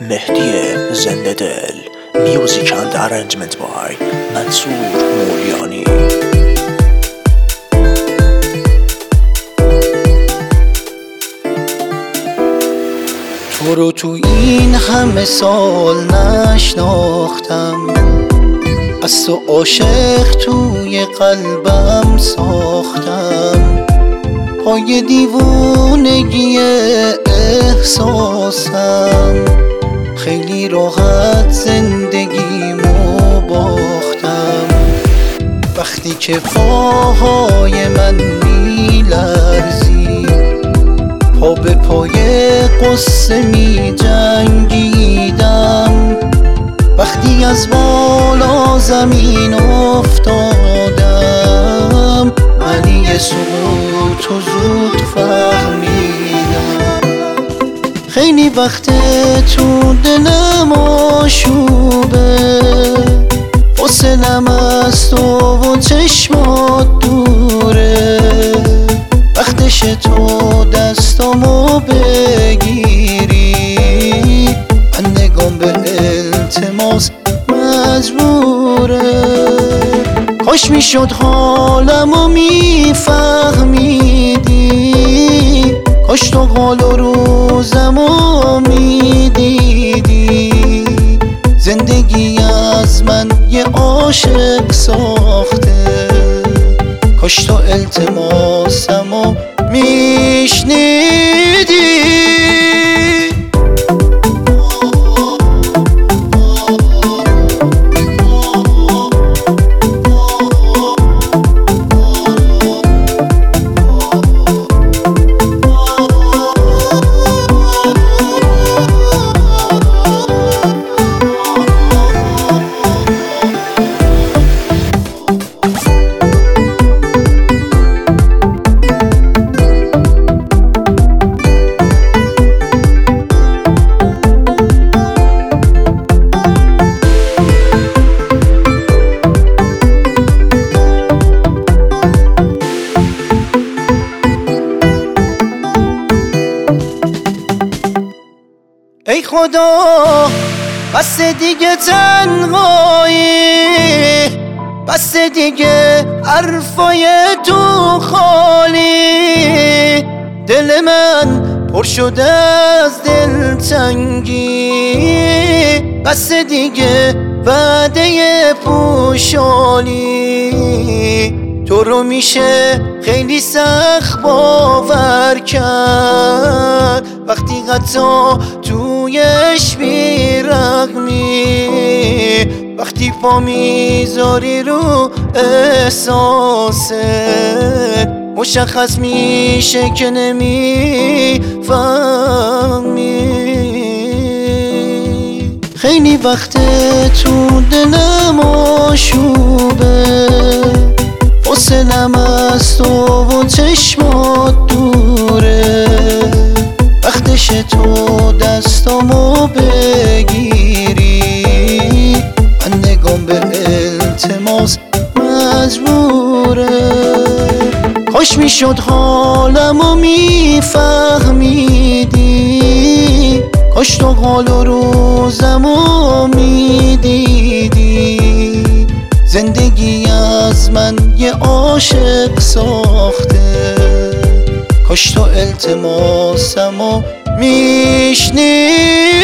مهدی زنده دل. Music and arrangement by منصور مولیانی. تو رو تو این همه سال نشناختم، از تو عاشق توی قلبم ساختم. پای دیوونگی احساسم، خیلی راحت زندگیمو باختم. وقتی که پاهای من میلرزی، پا به پای قصه می جنگیدم. وقتی از بالا زمین افتادم، معنی سقوط و زود فهمیدم. خیلی وقت تو دلم آشوبه، حوصله‌ام از تو و چشمات دوره. وقتش تو دستامو بگیری، من نگام به التماس مجبوره. کاش میشد حالمو میفهمیدی، کاش تو حال و روزمو میدیدی. زندگی از من یه عاشق ساخته، کاش تو التماسمو میشنیدی. ای خدا بس دیگه تنهایی، بس دیگه حرفای تو خالی. دل من پر شده از دلتنگی، بس دیگه وعده پوشالی. تو رو میشه خیلی سخت باور کرد، وقتی حتی تویش بیرحمی. وقتی پا میذاری رو احساست، مشخص میشه که نمیفهمی. خیلی وقت تو دلم آشوبه، حوصله‌ام از تو و چشمات دوره. وقتش تو دستامو بگیری، من نگام به التماس مجبوره. کاش میشد حالمو میفهمیدی، کاش تو حال و روزمو میدیدی. زندگی از من یه عاشق ساخته، کاش تو التماسمو میشنیدی.